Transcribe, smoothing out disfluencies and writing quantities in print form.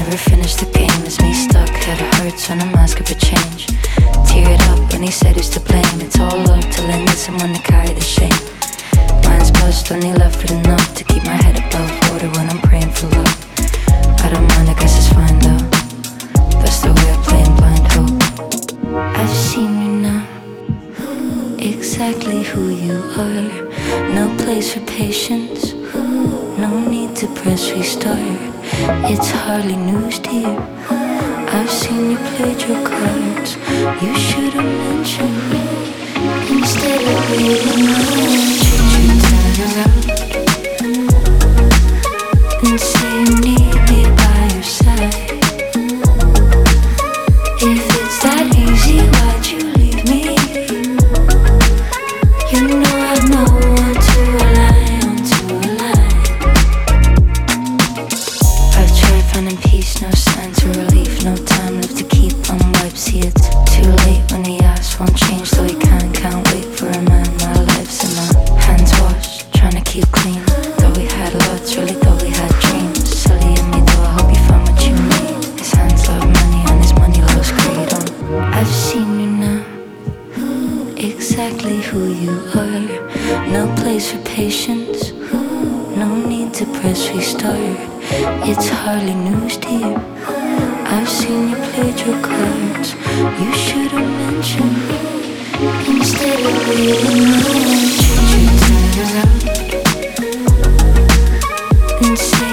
never finished the game. It's me stuck, head hurts when I'm asking for change. Teared up when he said who's to blame. It's all up till I need someone to carry the shame. Mind's buzzed, only left with enough to keep my head above water when I'm praying for love. I don't mind, I guess it's fine though. That's the way I play in blind hope. I've seen you now, exactly who you are. No place for patience, no need to press restart. It's hardly news to you. I've seen you played your cards. You should have mentioned me instead of waiting around. You turn around and say you need me by your side. If it's that easy, why'd you leave me? You know I've no one to rely on, to rely. I've tried finding peace, no signs of relief. No time left to keep on wipe. See, it's too late when the ice won't change, though he can't wait for a man. My life's in my hands washed, trying to keep clean. Though we had lots, really thought we had dreams. Silly in me though, I hope you found what you need. His hands love money and his money loves greed. I've seen you now, exactly who you are. No place for patience, no need to press restart. It's hardly news to you. I've seen you played your cards. You should have mentioned me instead of waiting around. You turn around and say